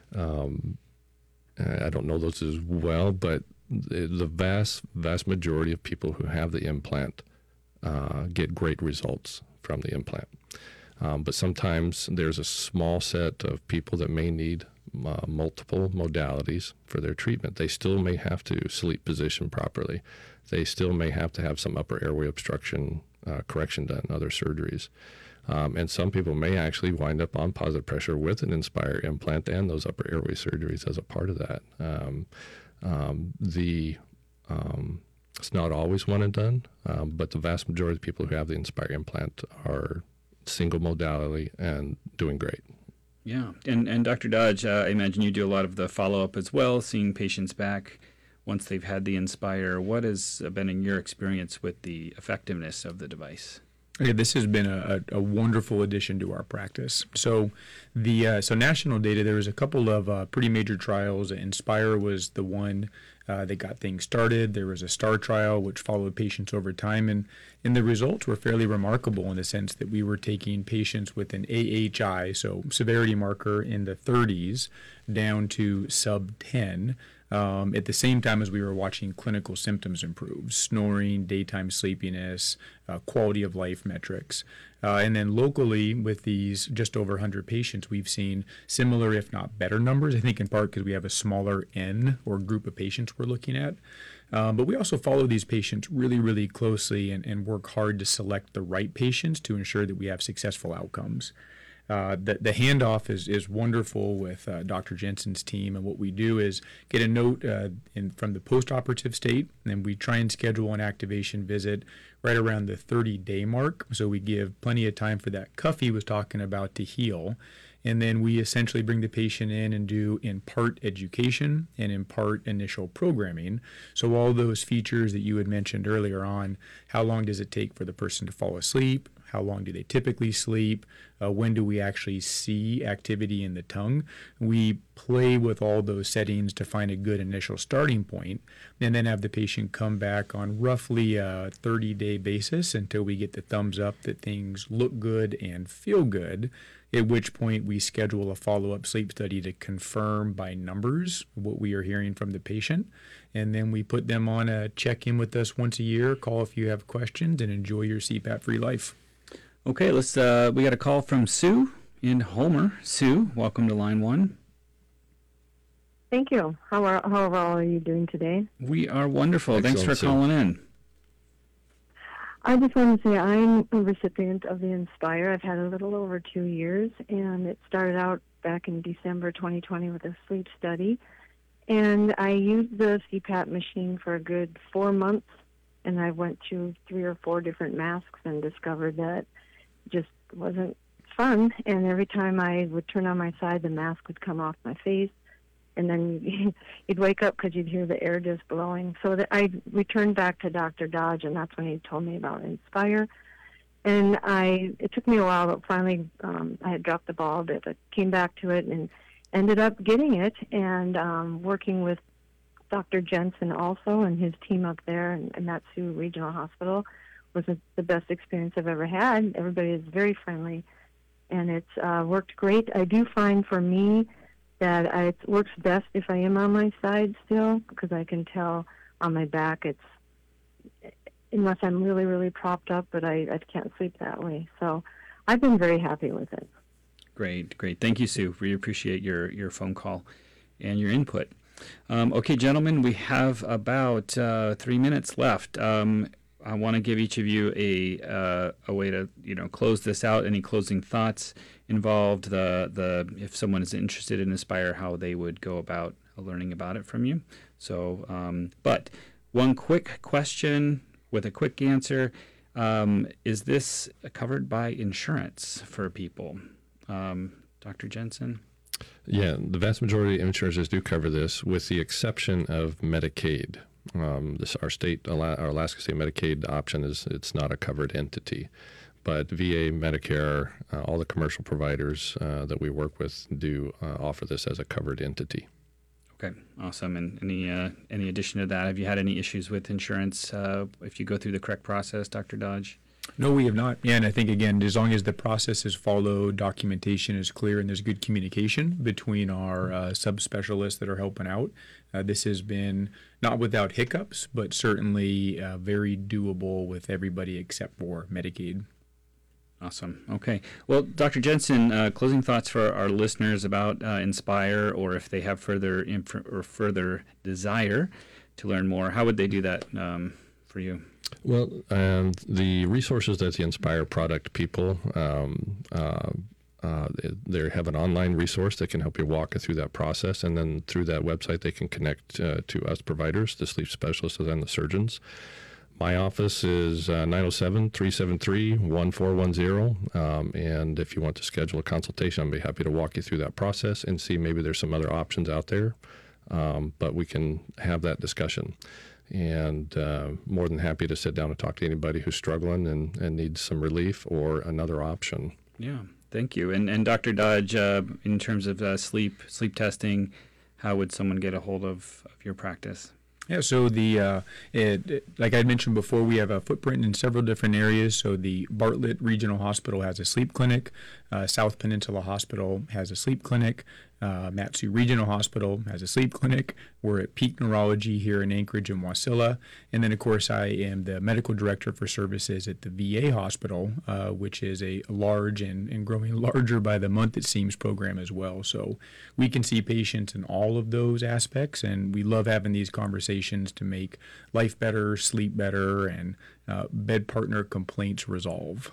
don't know those as well. But the vast majority of people who have the implant get great results from the implant. But sometimes there's a small set of people that may need multiple modalities for their treatment. They still may have to sleep position properly. They still may have to have some upper airway obstruction correction done, other surgeries. And some people may actually wind up on positive pressure with an Inspire implant and those upper airway surgeries as a part of that. It's not always one and done, but the vast majority of people who have the Inspire implant are single modality and doing great. Yeah, and Dr. Dodge, I imagine you do a lot of the follow-up as well, seeing patients back once they've had the Inspire. What has been in your experience with the effectiveness of the device? Yeah, this has been a wonderful addition to our practice. So so national data, there was a couple of pretty major trials. Inspire was the one that got things started. There was a STAR trial, which followed patients over time, and the results were fairly remarkable in the sense that we were taking patients with an AHI, so severity marker in the 30s, down to sub 10, at the same time as we were watching clinical symptoms improve, snoring, daytime sleepiness, quality of life metrics. And then locally, with these just over 100 patients, we've seen similar, if not better numbers, I think in part because we have a smaller N or group of patients we're looking at. But we also follow these patients really, really closely and work hard to select the right patients to ensure that we have successful outcomes. The handoff is wonderful with Dr. Jensen's team, and what we do is get a note from the postoperative state, and then we try and schedule an activation visit right around the 30-day mark, so we give plenty of time for that cuff he was talking about to heal. And then we essentially bring the patient in and do in part education and in part initial programming. So all those features that you had mentioned earlier on, how long does it take for the person to fall asleep? How long do they typically sleep? When do we actually see activity in the tongue? We play with all those settings to find a good initial starting point, and then have the patient come back on roughly a 30-day basis until we get the thumbs up that things look good and feel good, at which point we schedule a follow-up sleep study to confirm by numbers what we are hearing from the patient. And then we put them on a check-in with us once a year, call if you have questions, and enjoy your CPAP-free life. Okay, we got a call from Sue in Homer. Sue, welcome to Line 1. Thank you. How are you doing today? We are wonderful. Excellent, Thanks for Sue. calling in. I just want to say I'm a recipient of the Inspire. I've had a little over 2 years, and it started out back in December 2020 with a sleep study. And I used the CPAP machine for a good 4 months, and I went to 3 or 4 different masks and discovered that it just wasn't fun. And every time I would turn on my side, the mask would come off my face. And then you'd wake up because you'd hear the air just blowing. So I returned back to Dr. Dodge, and that's when he told me about Inspire. And it took me a while, but finally I had dropped the ball, but I came back to it and ended up getting it and working with Dr. Jensen also and his team up there in Matsu Regional Hospital. was the best experience I've ever had. Everybody is very friendly, and it's worked great. I do find for me that it works best if I am on my side still, because I can tell on my back unless I'm really, really propped up, but I can't sleep that way. So I've been very happy with it. Great. Thank you, Sue. We appreciate your phone call and your input. Okay, gentlemen, we have about 3 minutes left. I want to give each of you a way to close this out. Any closing thoughts involved? If someone is interested in Inspire, how they would go about learning about it from you. So, but one quick question with a quick answer: is this covered by insurance for people? Dr. Jensen? Yeah, the vast majority of insurances do cover this, with the exception of Medicaid. Our Alaska State Medicaid option it's not a covered entity, but VA, Medicare, all the commercial providers that we work with do offer this as a covered entity. Okay, awesome. And any addition to that? Have you had any issues with insurance if you go through the correct process, Dr. Dodge? No, we have not. Yeah, and I think, again, as long as the process is followed, documentation is clear, and there's good communication between our subspecialists that are helping out, this has been not without hiccups, but certainly very doable with everybody except for Medicaid. Awesome. Okay. Well, Dr. Jensen, closing thoughts for our listeners about Inspire, or if they have further desire to learn more, how would they do that for you? Well, the resources that the Inspire product people, they have an online resource that can help you walk through that process, and then through that website they can connect to us providers, the sleep specialists and the surgeons. My office is 907-373-1410, and if you want to schedule a consultation, I'd be happy to walk you through that process and see maybe there's some other options out there, but we can have that discussion. And more than happy to sit down and talk to anybody who's struggling and needs some relief or another option. Yeah, thank you. And Dr. Dodge, in terms of sleep testing, how would someone get a hold of your practice? Yeah, so like I mentioned before, we have a footprint in several different areas. So the Bartlett Regional Hospital has a sleep clinic. South Peninsula Hospital has a sleep clinic. Mat-Su Regional Hospital has a sleep clinic. We're at Peak Neurology here in Anchorage and Wasilla. And then, of course, I am the medical director for services at the VA Hospital, which is a large and growing larger by the month, it seems, program as well. So we can see patients in all of those aspects, and we love having these conversations to make life better, sleep better, and bed partner complaints resolve.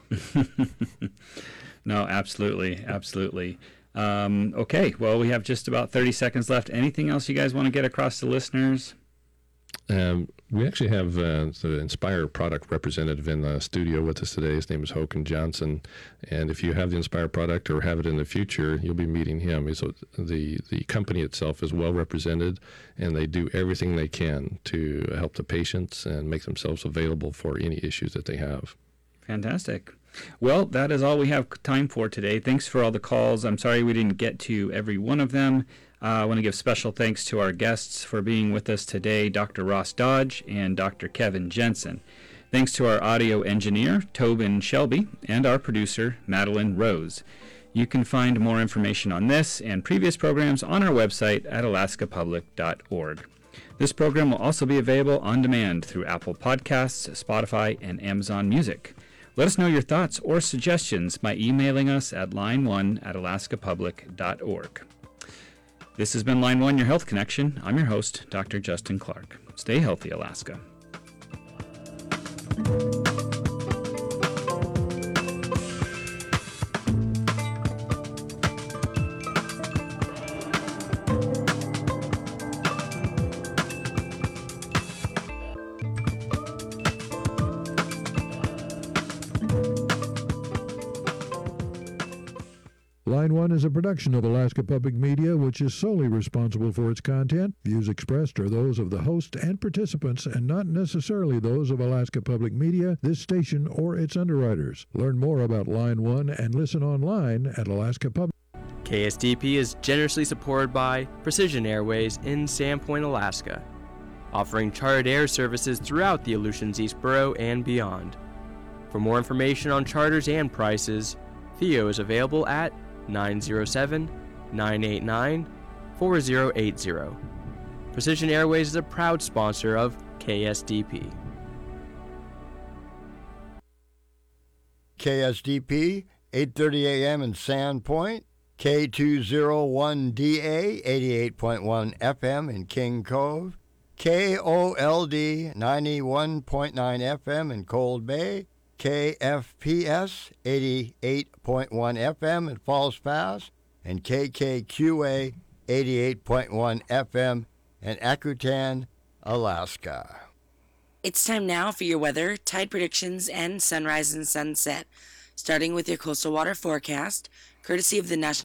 No, absolutely. Okay, well, we have just about 30 seconds left. Anything else you guys want to get across to listeners? We actually have the Inspire product representative in the studio with us today. His name is Håkan Johnson, and if you have the Inspire product or have it in the future, you'll be meeting him. So the company itself is well represented, and they do everything they can to help the patients and make themselves available for any issues that they have. Fantastic. Well, that is all we have time for today. Thanks for all the calls. I'm sorry we didn't get to every one of them. I want to give special thanks to our guests for being with us today, Dr. Ross Dodge and Dr. Kevin Jensen. Thanks to our audio engineer, Tobin Shelby, and our producer, Madeline Rose. You can find more information on this and previous programs on our website at alaskapublic.org. This program will also be available on demand through Apple Podcasts, Spotify, and Amazon Music. Let us know your thoughts or suggestions by emailing us at line1@alaskapublic.org. This has been Line 1, Your Health Connection. I'm your host, Dr. Justin Clark. Stay healthy, Alaska. Line 1 is a production of Alaska Public Media, which is solely responsible for its content. Views expressed are those of the host and participants and not necessarily those of Alaska Public Media, this station, or its underwriters. Learn more about Line 1 and listen online at Alaska Public. KSDP is generously supported by Precision Airways in Sandpoint, Alaska, offering chartered air services throughout the Aleutians East Borough and beyond. For more information on charters and prices, Theo is available at 907-989-4080. Precision Airways is a proud sponsor of KSDP. KSDP, 8:30 a.m. in Sandpoint, K201DA, 88.1 FM in King Cove, KOLD, 91.9 FM in Cold Bay, KFPS, 88.1 FM in Falls Pass, and KKQA, 88.1 FM in Akutan, Alaska. It's time now for your weather, tide predictions, and sunrise and sunset. Starting with your coastal water forecast, courtesy of the National